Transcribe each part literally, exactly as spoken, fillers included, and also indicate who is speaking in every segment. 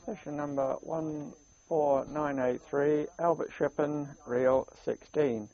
Speaker 1: Session number one four nine eight three, Albert Shippen, reel sixteen.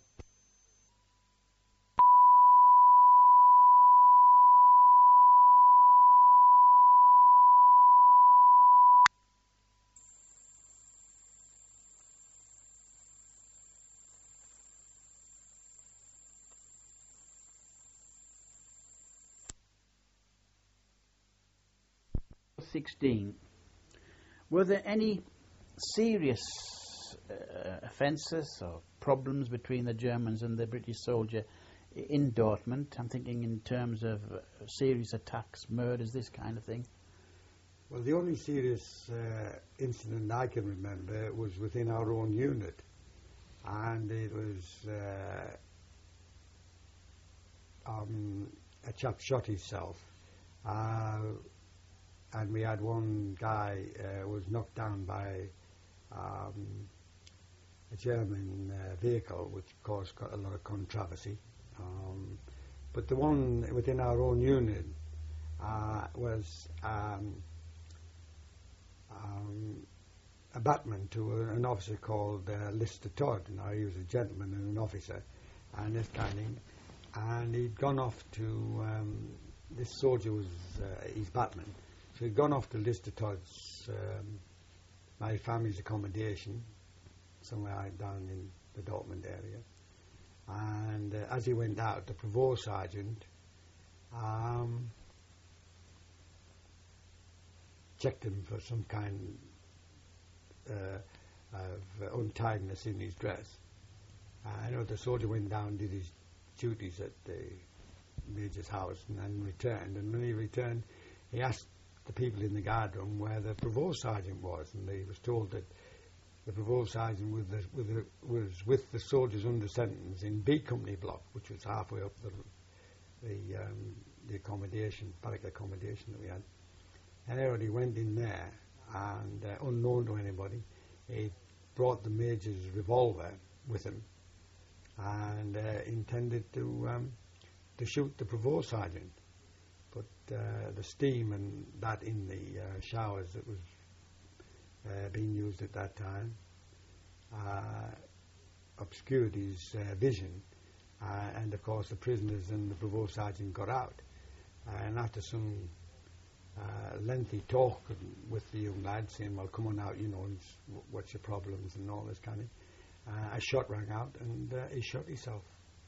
Speaker 2: sixteen. Were there any serious uh, offences or problems between the Germans and the British soldier in Dortmund? I'm thinking in terms of uh, serious attacks, murders, this kind of thing.
Speaker 3: Well, the only serious uh, incident I can remember was within our own unit, and it was uh, um, a chap shot himself. Uh, And we had one guy uh, was knocked down by um, a German uh, vehicle, which caused a lot of controversy. Um, but the one within our own unit uh, was um, um, a batman to a, an officer called uh, Lister Todd. Now he was a gentleman and an officer, and this kind of thing. And he'd gone off to um, this soldier was uh, his batman. So he'd gone off to Lister Todd's, um, my family's accommodation, somewhere down in the Dortmund area. And uh, as he went out, the provost sergeant um, checked him for some kind uh, of untidiness in his dress. Uh, I know the soldier went down, did his duties at the major's house, and then returned. And when he returned, he asked the people in the guard room where the provost sergeant was, and they was told that the provost sergeant with the, with the, was with the soldiers under sentence in B Company block, which was halfway up the the, um, the accommodation, barrack accommodation that we had. And everybody went in there, and uh, unknown to anybody, he brought the major's revolver with him, and uh, intended to um, to shoot the provost sergeant. But uh, the steam and that in the uh, showers that was uh, being used at that time uh, obscured his uh, vision, uh, and of course the prisoners and the provost sergeant got out. Uh, and after some uh, lengthy talk with the young lad, saying, "Well, come on out, you know, what's your problems," and all this kind of thing, uh, a shot rang out, and uh, he shot himself.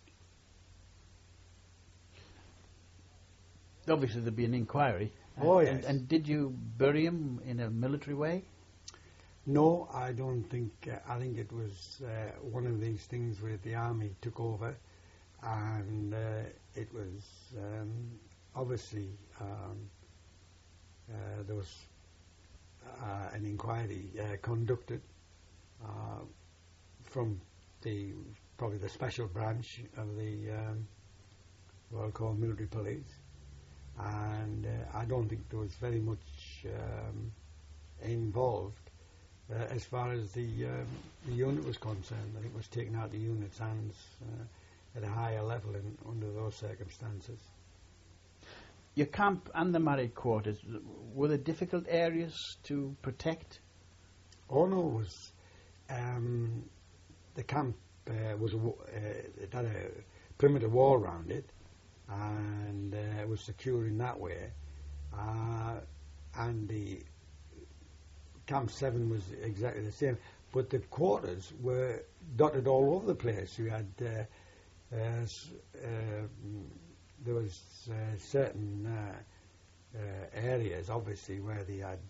Speaker 2: Obviously there'd be an inquiry.
Speaker 3: Oh,
Speaker 2: and,
Speaker 3: yes.
Speaker 2: And, and did you bury him in a military way?
Speaker 3: No, I don't think. Uh, I think it was uh, one of these things where the army took over, and uh, it was um, obviously um, uh, there was uh, an inquiry uh, conducted uh, from the probably the special branch of the um, Royal Corps Military Police. And uh, I don't think there was very much um, involved uh, as far as the, um, the unit was concerned. I think it was taken out of the unit's hands uh, at a higher level in, under those circumstances.
Speaker 2: Your camp and the married quarters, were there difficult areas to protect?
Speaker 3: Oh no, it was um, the camp uh, was a, uh, it had a perimeter wall around it, and uh, it was secure in that way. Uh, and the Camp seven was exactly the same, but the quarters were dotted all over the place. You had uh, uh, uh, there was uh, certain uh, uh, areas, obviously, where they had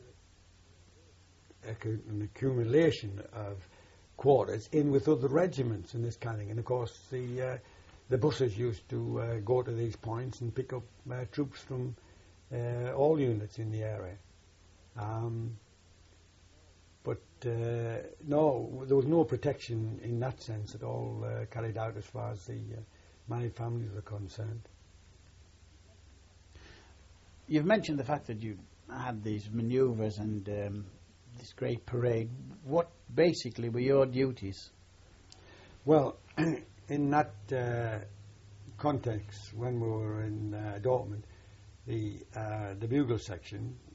Speaker 3: uh, an accumulation of quarters in with other regiments and this kind of thing. And of course, the uh, the buses used to uh, go to these points and pick up uh, troops from uh, all units in the area. Um, but uh, no, there was no protection in that sense at all uh, carried out as far as the uh, married families were concerned.
Speaker 2: You've mentioned the fact that you had these manoeuvres and um, this great parade. What basically were your duties?
Speaker 3: Well, in that uh, context, when we were in uh, Dortmund, the uh, the bugle section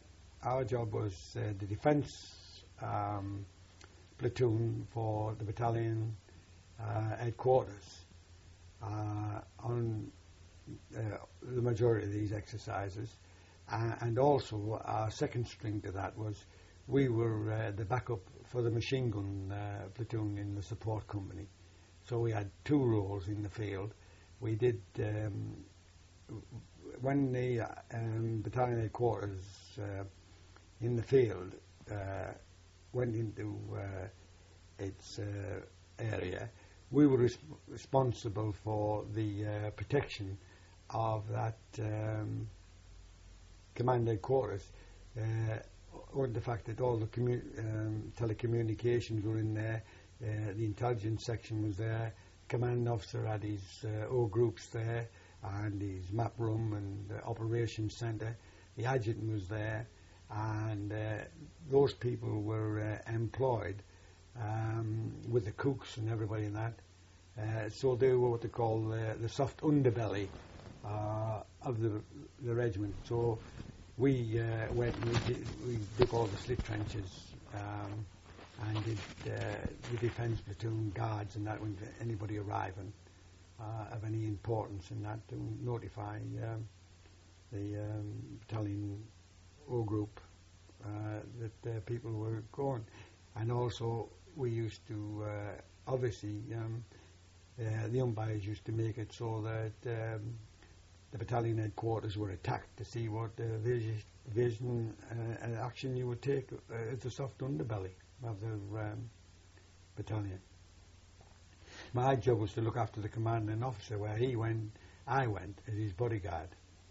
Speaker 3: our job was uh, the defence um, platoon for the battalion uh, headquarters uh, on uh, the majority of these exercises. Uh, and also our second string to that was we were uh, the backup for the machine gun uh, platoon in the support company. So we had two roles in the field. We did, um, when the um, battalion headquarters uh, in the field uh, went into uh, its uh, area, we were res- responsible for the uh, protection of that um, command headquarters. Uh, on the fact that all the commu- um, telecommunications were in there, uh, the intelligence section was there, command officer had his uh, O groups there, and his map room and uh, operations centre. The adjutant was there, and uh, those people were uh, employed um, with the cooks and everybody in that. Uh, so they were what they call uh, the soft underbelly uh, of the the regiment. So we uh, went and we did, we dug all the slit trenches um, and did uh, the defence platoon guards and that when anybody arriving uh, of any importance in that to notify um, the um, battalion O group uh, that uh, people were going. And also we used to uh, obviously um, uh, the umpires used to make it so that um, the battalion headquarters were attacked to see what uh, vision, vision uh, and action you would take uh, as the soft underbelly of the um, battalion. My job was to look after the commanding officer. Where he went, I went as his bodyguard.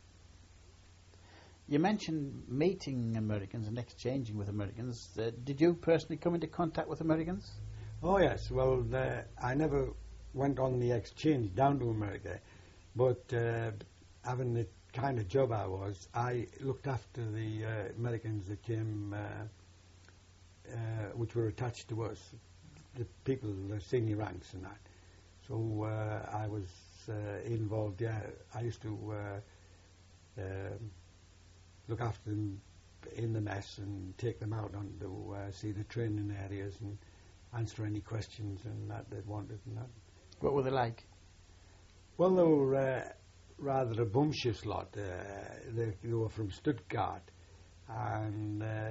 Speaker 2: You mentioned meeting Americans and exchanging with Americans. Uh, did you personally come into contact with Americans?
Speaker 3: Oh yes, well uh, I never went on the exchange down to America, but uh, having the kind of job I was, I looked after the uh, Americans that came, uh, uh, which were attached to us, the people, the senior ranks and that. So uh, I was uh, involved, yeah, I used to uh, uh, look after them in the mess and take them out on to uh, see the training areas and answer any questions and that they wanted and that.
Speaker 2: What were they like?
Speaker 3: Well, they were uh, rather a bumptious lot. Uh, they, they were from Stuttgart, and uh,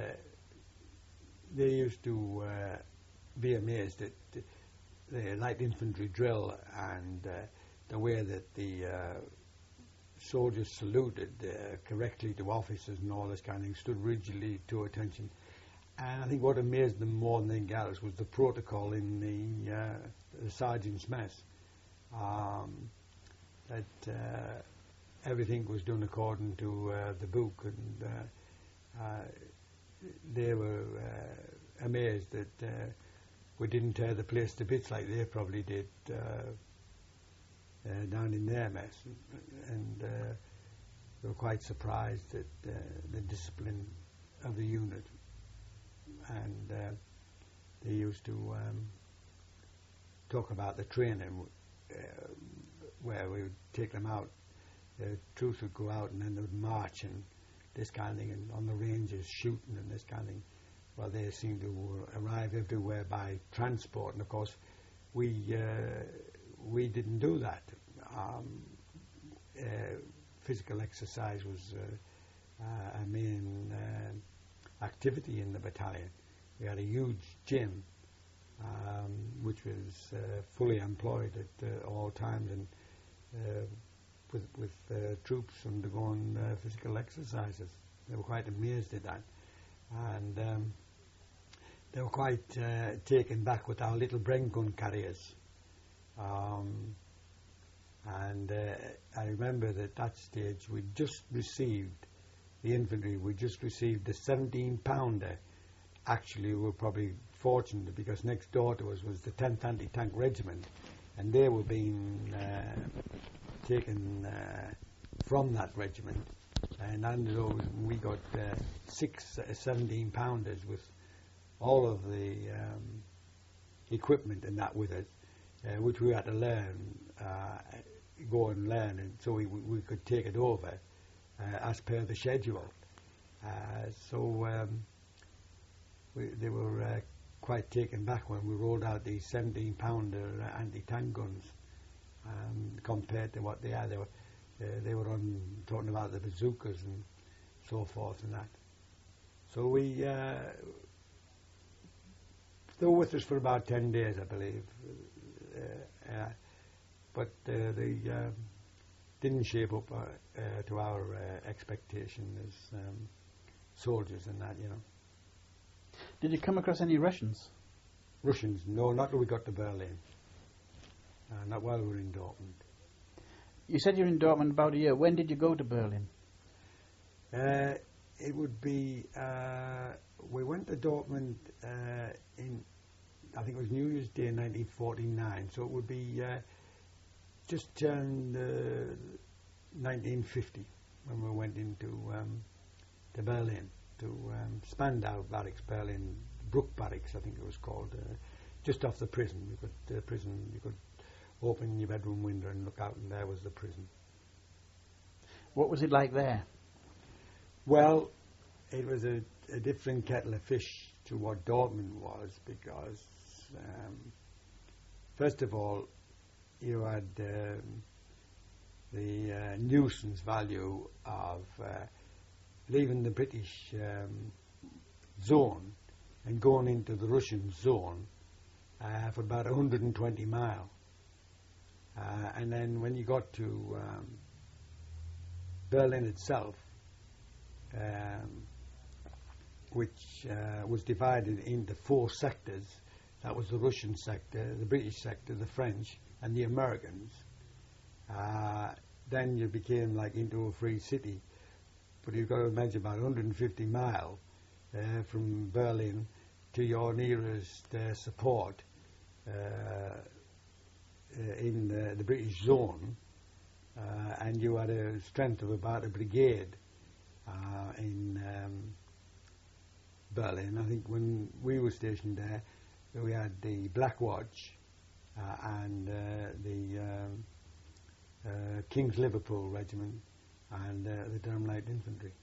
Speaker 3: they used to uh, be amazed at the light infantry drill and uh, the way that the uh, soldiers saluted uh, correctly to officers and all this kind of thing, stood rigidly to attention. And I think what amazed them more than anything else was the protocol in the, uh, the sergeant's mess. Um, that uh, everything was done according to uh, the book, and uh, uh, they were uh, amazed that uh, we didn't tear the place to bits like they probably did uh, uh, down in their mess, and uh, they were quite surprised at uh, the discipline of the unit. And uh, they used to um, talk about the training, uh, where we would take them out. The troops would go out and then they would march and this kind of thing, and on the ranges shooting and this kind of thing. Well, they seemed to arrive everywhere by transport, and of course we uh, we didn't do that. Um, uh, physical exercise was uh, uh, a main uh, activity in the battalion. We had a huge gym um, which was uh, fully employed at uh, all times, and uh, with, with uh, troops undergoing uh, physical exercises. They were quite amazed at that, and um, they were quite uh, taken back with our little Bren gun carriers. Um, and uh, I remember that at that stage we just received, the infantry, we just received a seventeen pounder. Actually, we were probably fortunate because next door to us was the tenth Anti-Tank Regiment, and they were being uh, taken uh, from that regiment. And under those, we got uh, six uh, seventeen pounders with all of the um, equipment and that with it, uh, which we had to learn, uh, go and learn, and so we, we could take it over uh, as per the schedule. Uh, so um, we, they were uh, quite taken back when we rolled out these seventeen pounder uh, anti-tank guns, um, compared to what they are. They were, uh, they were on talking about the bazookas and so forth and that. So we, uh, they were with us for about ten days, I believe. Uh, uh, but uh, they um, didn't shape up uh, uh, to our uh, expectation as um, soldiers and that, you know.
Speaker 2: Did you come across any Russians?
Speaker 3: Russians? No, not till we got to Berlin. Uh, not while we were in Dortmund.
Speaker 2: You said you were in Dortmund about a year. When did you go to Berlin?
Speaker 3: Uh, it would be, uh, we went to Dortmund uh, in, I think it was New Year's Day nineteen forty-nine, so it would be uh, just turned uh, nineteen fifty when we went into um, to Berlin, to um, Spandau Barracks, Berlin, Bruck Barracks, I think it was called, uh, just off the prison. You could, uh, prison, you could open your bedroom window and look out, and there was the prison.
Speaker 2: What was it like there?
Speaker 3: Well, it was a, a different kettle of fish to what Dortmund was, because um, first of all, you had um, the uh, nuisance value of uh, leaving the British um, zone and going into the Russian zone uh, for about one hundred twenty miles. Uh, and then when you got to um, Berlin itself, um, which uh, was divided into four sectors. That was the Russian sector, the British sector, the French, and the Americans. Uh, then you became like into a free city. But you've got to imagine about one hundred fifty miles uh, from Berlin to your nearest uh, support uh, uh, in the, the British zone, uh, and you had a strength of about a brigade uh, in um, Berlin. I think when we were stationed there, we had the Black Watch uh, and uh, the um, uh, King's Liverpool Regiment and uh, the Durham Light Infantry.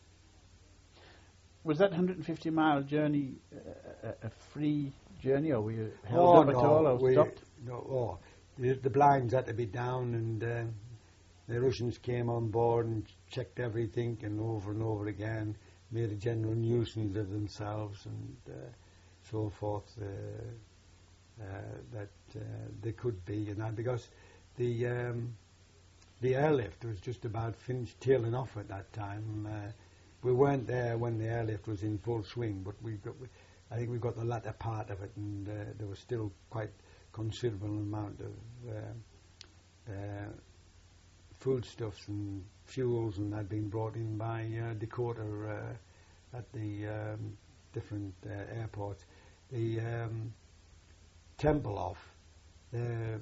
Speaker 2: Was that one hundred fifty mile journey uh, a, a free journey, or were you held
Speaker 3: oh,
Speaker 2: up
Speaker 3: no,
Speaker 2: at all, or
Speaker 3: we,
Speaker 2: stopped?
Speaker 3: No, oh, the, the blinds had to be down, and uh, the Russians came on board and checked everything, and over and over again made a general nuisance of themselves and uh, so forth, uh, uh, that uh, they could be, you know, because the um, the airlift was just about finished tailing off at that time. Uh, we weren't there when the airlift was in full swing, but we got, I think we got the latter part of it, and uh, there was still quite considerable amount of uh, uh, foodstuffs and fuels, and that being brought in by uh, Dakota uh, at the um, different uh, airports. The um, Tempelhof, the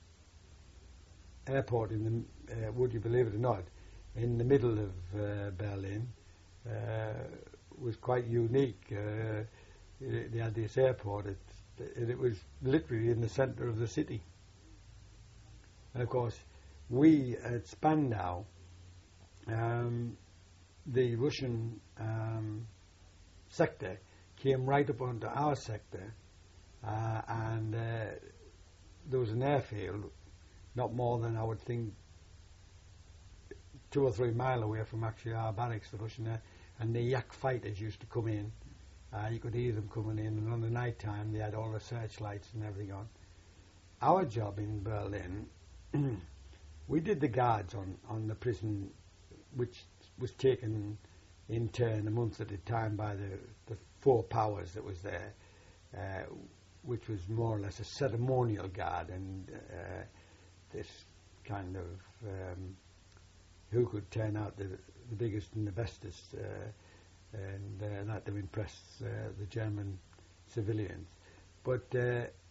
Speaker 3: airport in the, uh, would you believe it or not, in the middle of uh, Berlin, uh, was quite unique. Uh, they had this airport, it, it was literally in the centre of the city. And of course, we at Spandau, um, the Russian um, sector came right up onto our sector, uh, and uh, there was an airfield not more than, I would think, two or three mile away from actually our barracks, the Russian air, and the Yak fighters used to come in. Uh, you could hear them coming in, and on the night time they had all the searchlights and everything on. Our job in Berlin, we did the guards on, on the prison, which was taken in turn a month at a time by the, the four powers that was there, uh, which was more or less a ceremonial guard, and uh, this kind of um, who could turn out the, the biggest and the bestest, uh, and uh, that to impress uh, the German civilians. But uh,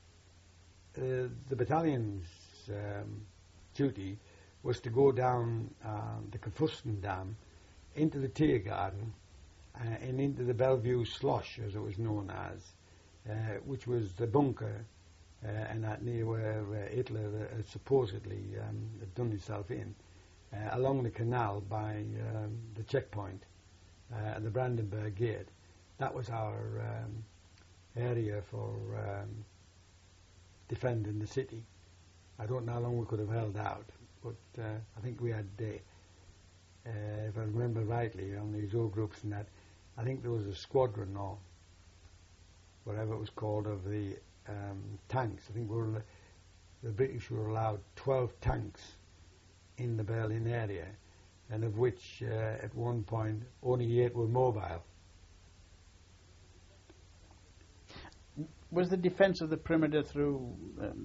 Speaker 3: uh, the battalion's um, duty was to go down um, the Kafusten Dam into the Tiergarten uh, and into the Bellevue Slosh, as it was known as, uh, which was the bunker uh, and that near where uh, Hitler uh, supposedly um, had done himself in, uh, along the canal by um, the checkpoint uh, and the Brandenburg Gate. That was our um, area for um, defending the city. I don't know how long we could have held out, but uh, I think we had, uh, uh, if I remember rightly, on these old groups and that, I think there was a squadron or whatever it was called of the um, tanks. I think we were, the British were allowed twelve tanks in the Berlin area, and of which uh, at one point only eight were mobile.
Speaker 2: Was the defence of the perimeter through, um,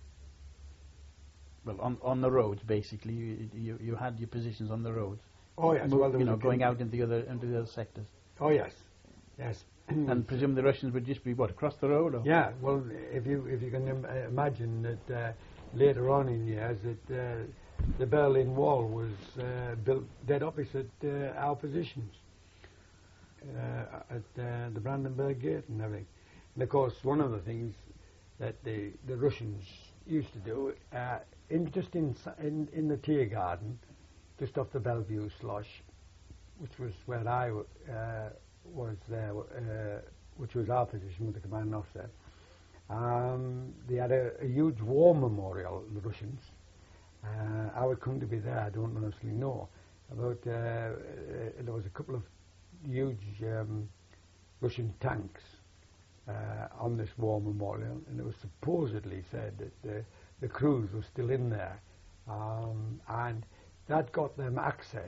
Speaker 2: well, on on the roads basically? You, you you had your positions on the roads.
Speaker 3: Oh yes,
Speaker 2: Mo-
Speaker 3: well, there
Speaker 2: you
Speaker 3: was
Speaker 2: know,
Speaker 3: a
Speaker 2: going
Speaker 3: con-
Speaker 2: out into the other into the other sectors.
Speaker 3: Oh yes, yes.
Speaker 2: And presume the Russians would just be what, across the road? Or?
Speaker 3: Yeah, well, if you if you can Im- uh, imagine that uh, later on in years that uh, the Berlin Wall was uh, built dead opposite uh, our positions uh, at uh, the Brandenburg Gate and everything. And of course, one of the things that the the Russians used to do, uh, in just in, in in the Tiergarten, just off the Bellevue Slush, which was where I w- uh, was there, uh, which was our position with the commanding officer. Um, they had a, a huge war memorial, the Russians. Uh, how it come to be there, I don't honestly know. About uh, uh, there was a couple of huge um, Russian tanks uh, on this war memorial, and it was supposedly said that the, the crews were still in there, um, and that got them access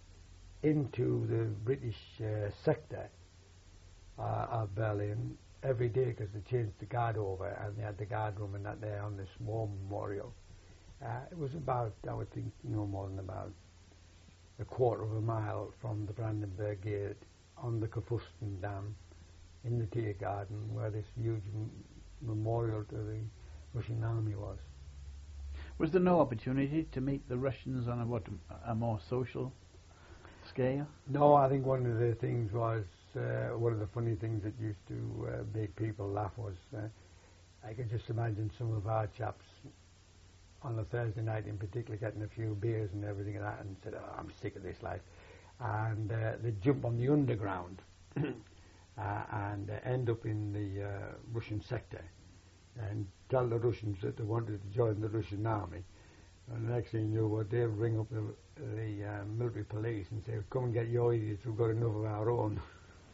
Speaker 3: into the British uh, sector uh, of Berlin every day, because they changed the guard over and they had the guard room and that there on this war memorial. Uh, it was about, I would think, no more than about a quarter of a mile from the Brandenburg Gate on the Kafusten Dam in the Tiergarten, where this huge m- memorial to the Russian army was.
Speaker 2: Was there no opportunity to meet the Russians on a what, a more social scale?
Speaker 3: No, I think one of the things was, uh, one of the funny things that used to uh, make people laugh was, uh, I could just imagine some of our chaps on a Thursday night in particular getting a few beers and everything like that and said, oh, I'm sick of this life. And uh, they'd jump on the underground uh, and uh, end up in the uh, Russian sector and tell the Russians that they wanted to join the Russian army. And the next thing you know, what, they'd ring up the, the uh, military police and say, come and get your idiots, we've got enough of our own.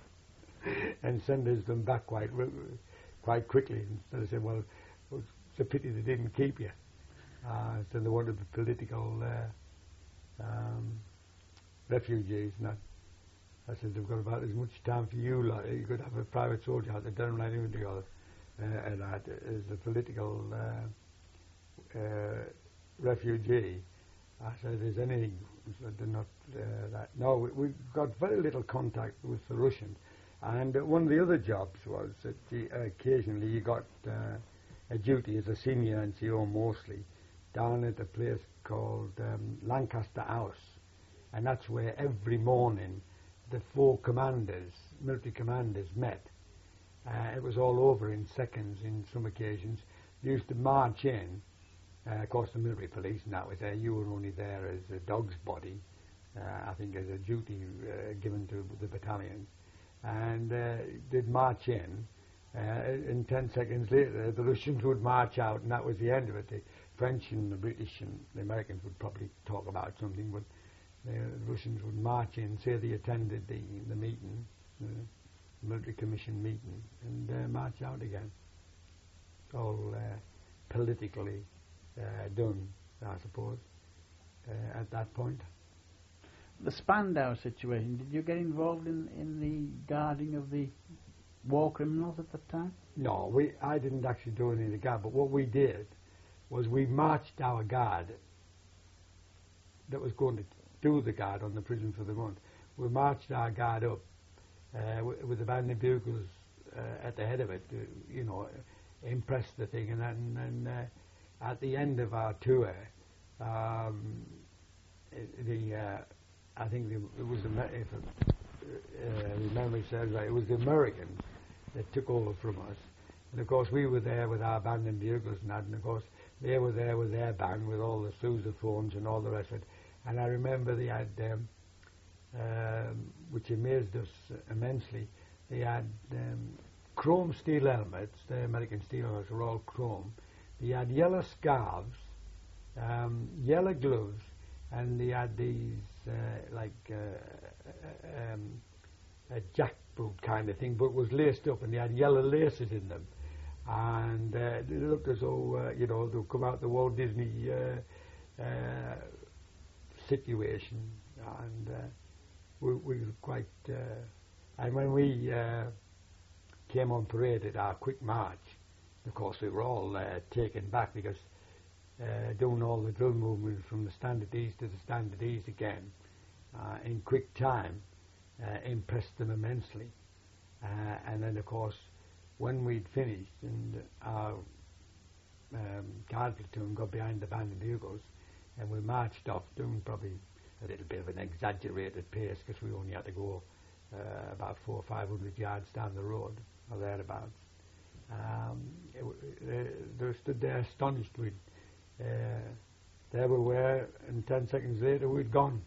Speaker 3: And send us them back quite quite quickly. Instead of saying, well, it's a pity they didn't keep you. Uh, so they wanted the political uh, um, refugees. And I, I said, they've got about as much time for you, like you could have a private soldier out there, done like anything together. Uh, and that as a political uh, uh, refugee. I said, if there's anything, so they're not uh, that. No, we, we got very little contact with the Russians. And uh, one of the other jobs was that the, uh, occasionally you got uh, a duty as a senior N C O mostly down at a place called um, Lancaster House. And that's where every morning the four commanders, military commanders, met. Uh, it was all over in seconds in some occasions. They used to march in. Uh, of course, the military police and that was there. You were only there as a dog's body, uh, I think as a duty uh, given to the battalions. And uh, they'd march in, uh, and ten seconds later the Russians would march out, and that was the end of it. The French and the British and the Americans would probably talk about something, but the Russians would march in, say they attended the, the meeting, the military commission meeting, and uh, march out again. All uh, politically uh, done, I suppose, uh, at that point.
Speaker 2: The Spandau situation, did you get involved in, in the guarding of the war criminals at the time?
Speaker 3: No, we. I didn't actually do any of the guard, but what we did was we marched our guard that was going to do the guard on the prison for the month. We marched our guard up uh, with, with the band of bugles uh, at the head of it to, you know, impress the thing. And then and, uh, at the end of our tour, um, the uh, I think the, it was the, if uh, the memory serves right, it was the Americans that took over from us. And of course we were there with our band and bugles and that, and of course they were there with their band with all the sousaphones and all the rest of it. And I remember they had um, um, which amazed us immensely. They had um, chrome steel helmets. The American steel helmets were all chrome. They had yellow scarves, um, yellow gloves, and they had these uh, like uh, uh, um, a jackboot kind of thing, but it was laced up, and they had yellow laces in them. And uh, they looked as though, uh, you know, they'd come out the Walt Disney uh, uh, situation. And uh, we, we were quite... Uh, and when we uh, came on parade at our quick march, of course we were all uh, taken back, because uh, doing all the drill movements from the Standard East to the Standard East again uh, in quick time uh, impressed them immensely. Uh, and then, of course, when we'd finished and our um, guard platoon got behind the band of bugles, and we marched off doing probably a little bit of an exaggerated pace, because we only had to go uh, about four or five hundred yards down the road or thereabouts. Um, it, uh, they stood there astonished. We'd, uh, there we were, and ten seconds later we'd gone.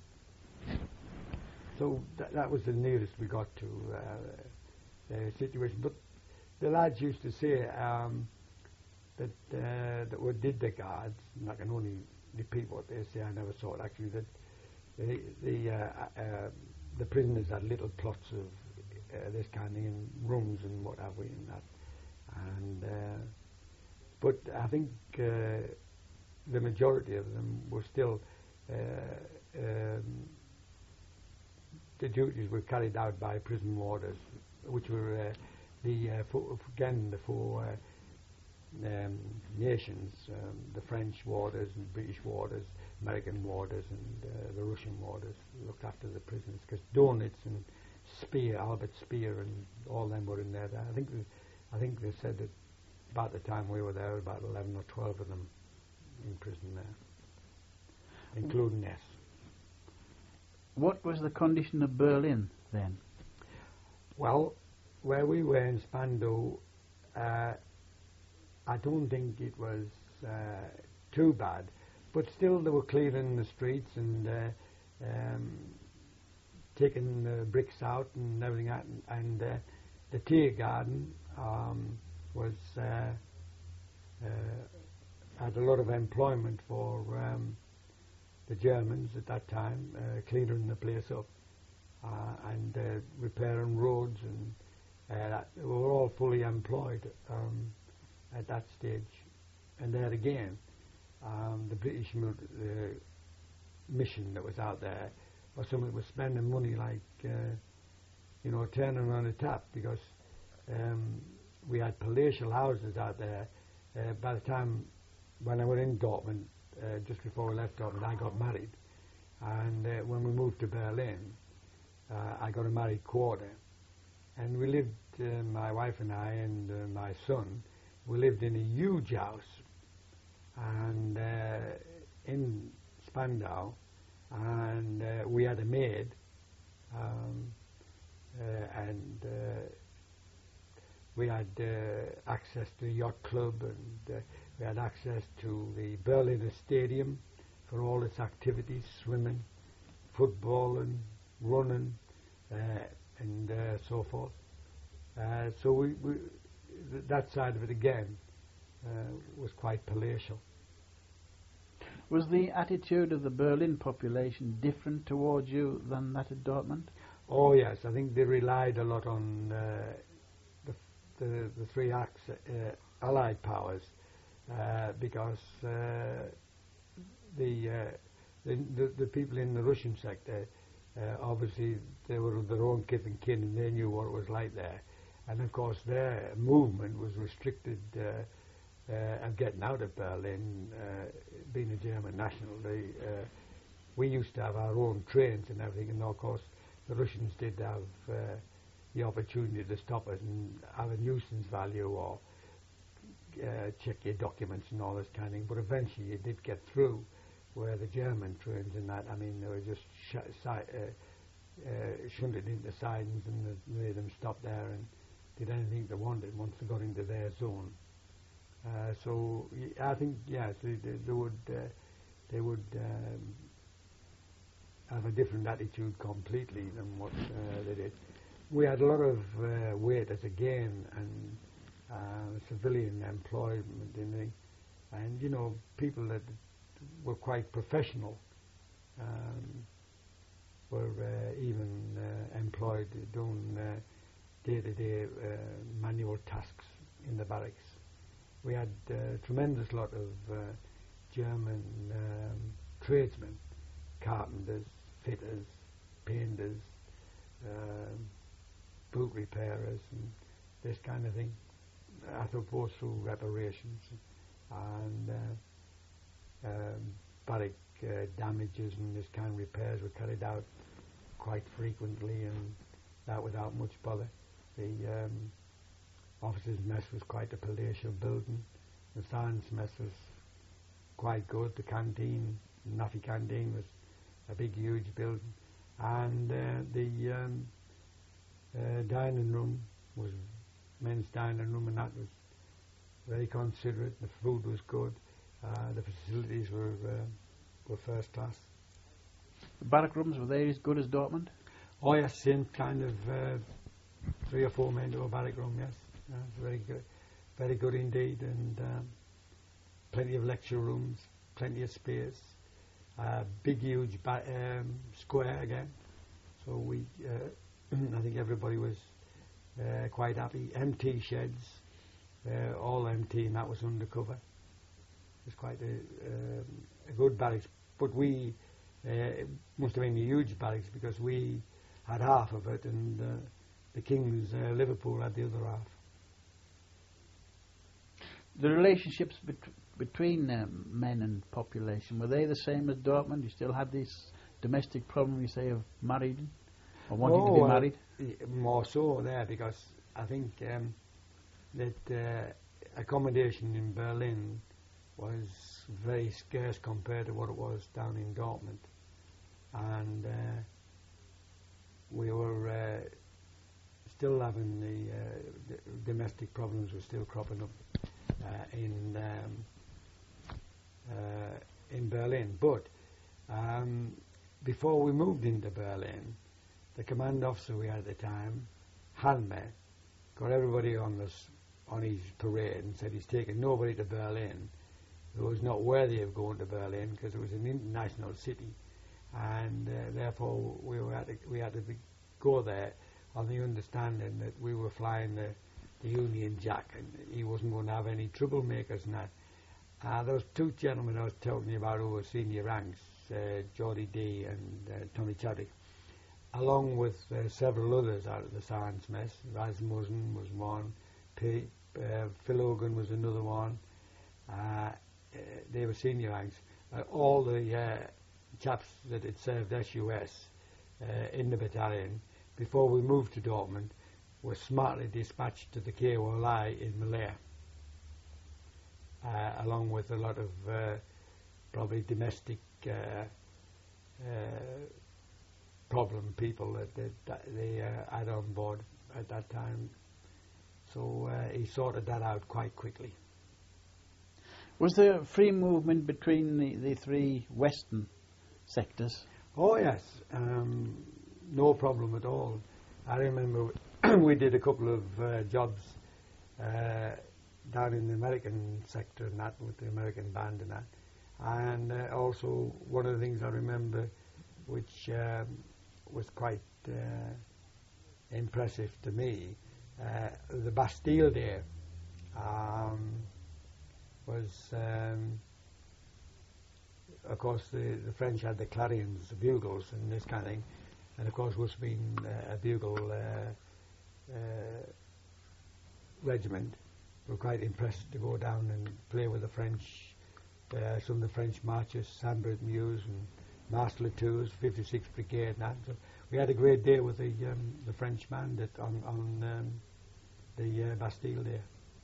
Speaker 3: So th that was the nearest we got to uh, the situation. But the lads used to say um, that uh, that we did the guards, and I can only repeat what they say. I never saw it actually. That the the, uh, uh, the prisoners had little plots of uh, this kind of thing in rooms and what have we, and that. And uh, but I think uh, the majority of them were still uh, um, the duties were carried out by prison warders, which were uh, the uh, four, again the four uh, um, nations, um, the French warders and British warders, American warders, and uh, the Russian warders looked after the prisoners, because Donitz and Speer, Albert Speer, and all them were in there. I think I think they said that about the time we were there, about eleven or twelve of them in prison there, including us.
Speaker 2: What was the condition of Berlin then?
Speaker 3: Well, where we were in Spandau, uh, I don't think it was uh, too bad, but still they were clearing the streets and uh, um, taking the bricks out and everything out, and, and uh, the tea garden um, was uh, uh, had a lot of employment for um, the Germans at that time, uh, cleaning the place up uh, and uh, repairing roads, and uh, that, they were all fully employed um, at that stage. And there again, um, the British mil uh, mission that was out there, or someone was spending money like, uh, you know, turning on a tap, because um, we had palatial houses out there. Uh, by the time when I was in Dortmund, uh, just before we left Dortmund, I got married, and uh, when we moved to Berlin, uh, I got a married quarter, and we lived, uh, my wife and I and uh, my son, we lived in a huge house, and uh, in Spandau, and uh, we had a maid, um, uh, and uh, we had uh, access to the yacht club, and uh, we had access to the Berliner Stadium for all its activities, swimming, football, and running, uh, and uh, so forth. Uh, so we, we th that side of it again uh, was quite palatial.
Speaker 2: Was the attitude of the Berlin population different towards you than that at Dortmund?
Speaker 3: Oh yes, I think they relied a lot on uh, the, the the three acts, uh, Allied powers, uh, because uh, the, uh, the the the people in the Russian sector, uh, obviously they were of their own kith and kin, and they knew what it was like there, and of course their movement was restricted. Uh, Uh, of getting out of Berlin, uh, being a German national. They, uh, we used to have our own trains and everything, and of course the Russians did have uh, the opportunity to stop us and have a nuisance value, or uh, check your documents and all this kind of thing. But eventually you did get through, where the German trains and that, I mean, they were just sh si uh, uh, shunted into sidings, and they made them stop there and did anything they wanted once they got into their zone. Uh, so I think yes, they, they, they would uh, they would um, have a different attitude completely than what uh, they did. We had a lot of uh, waiters again and uh, civilian employment in the, and you know, people that were quite professional um, were uh, even uh, employed doing uh, day-to-day uh, manual tasks in the barracks. We had a tremendous lot of uh, German um, tradesmen, carpenters, fitters, painters, uh, boot repairers, and this kind of thing. I suppose through reparations and uh, um, barrack uh, damages and this kind of repairs were carried out quite frequently, and that without much bother. The um, officers' mess was quite a palatial building. The science mess was quite good. The canteen, Naffy canteen, was a big, huge building, and uh, the um, uh, dining room was men's dining room, and that was very considerate. The food was good. Uh, the facilities were uh, were first class.
Speaker 2: The barrack rooms, were they as good as Dortmund?
Speaker 3: Oh yes, same kind of uh, three or four men to a barrack room. Yes, uh, very good, very good indeed, and um, plenty of lecture rooms, plenty of space, uh, big huge ba- um, square again. So we, uh, I think everybody was uh, quite happy. Empty sheds, uh, all empty, and that was undercover. It was quite a, um, a good barracks, but we uh, it must have been a huge barracks because we had half of it, and uh, the King's uh, Liverpool had the other half.
Speaker 2: The relationships bet- between um, men and population, were they the same as Dortmund? You still had this domestic problem, you say, of married or wanting
Speaker 3: oh,
Speaker 2: to be
Speaker 3: well,
Speaker 2: married?
Speaker 3: y- more so there, because I think um, that uh, accommodation in Berlin was very scarce compared to what it was down in Dortmund, and uh, we were uh, still having the, uh, the domestic problems were still cropping up uh, in um, uh, in Berlin. But um, before we moved into Berlin, the command officer we had at the time, Hanme, got everybody on this on his parade and said he's taking nobody to Berlin who was not worthy of going to Berlin, because it was an international city, and uh, therefore we were had to, we had to be, go there on the understanding that we were flying the, the Union Jack, and he wasn't going to have any troublemakers and that. Uh, those two gentlemen I was talking about who were senior ranks, uh, Geordie D and uh, Tommy Chadwick, along with uh, several others out of the science mess. Rasmussen was one, P, uh, Phil Hogan was another one. Uh, uh, they were senior ranks. Uh, all the uh, chaps that had served S U S uh, in the battalion before we moved to Dortmund were smartly dispatched to the K O L I in Malaya, uh, along with a lot of uh, probably domestic uh, uh, problem people that, that, that they uh, had on board at that time. So uh, he sorted that out quite quickly.
Speaker 2: Was there free movement between the, the three western sectors?
Speaker 3: Oh yes, um, no problem at all. I remember we did a couple of uh, jobs uh, down in the American sector and that, with the American band and that. And uh, also one of the things I remember which um, was quite uh, impressive to me, uh, the Bastille Day um, was, um, of course, the, the French had the clarions, the bugles and this kind of thing, and of course us being uh, a bugle uh, uh, regiment, we were quite impressed to go down and play with the French, uh, some of the French marches, Saint-Brieuc Meuse and Marche Les Tours, fifty-sixth Brigade and that. So we had a great day with the um, the French band at, on, on um, the uh, Bastille Day.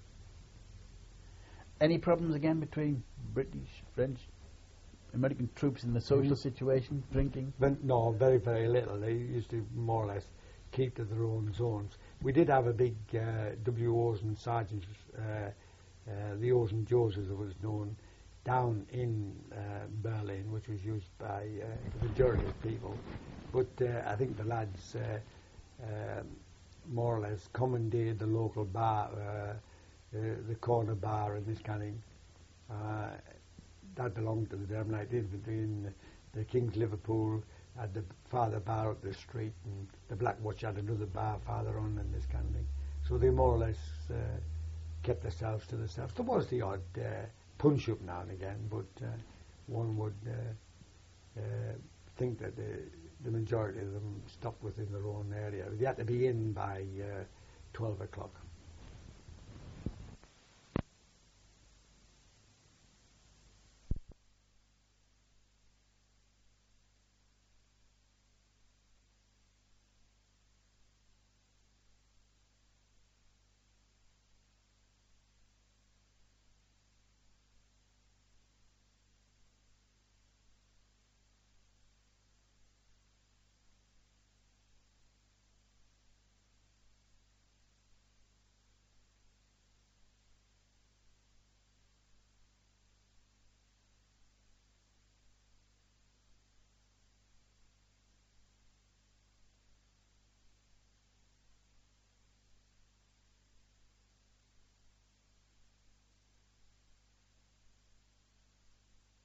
Speaker 2: Any problems again between British, French, American troops in the social
Speaker 3: Mm.
Speaker 2: situation, drinking?
Speaker 3: But no, very, very little. They used to more or less keep to their own zones. We did have a big uh, W Os and sergeants, uh, uh, the Os and Joes as it was known, down in uh, Berlin, which was used by uh, the majority of people. But uh, I think the lads uh, um, more or less commandeered the local bar, uh, the, the corner bar and this kind of thing. Uh, that belonged to the Derbyite Infantry, and the, the King's Liverpool had the farther bar up the street, and the Black Watch had another bar farther on, and this kind of thing. So they more or less uh, kept themselves to themselves. There was the odd uh, punch up now and again, but uh, one would uh, uh, think that the, the majority of them stopped within their own area. They had to be in by uh, twelve o'clock.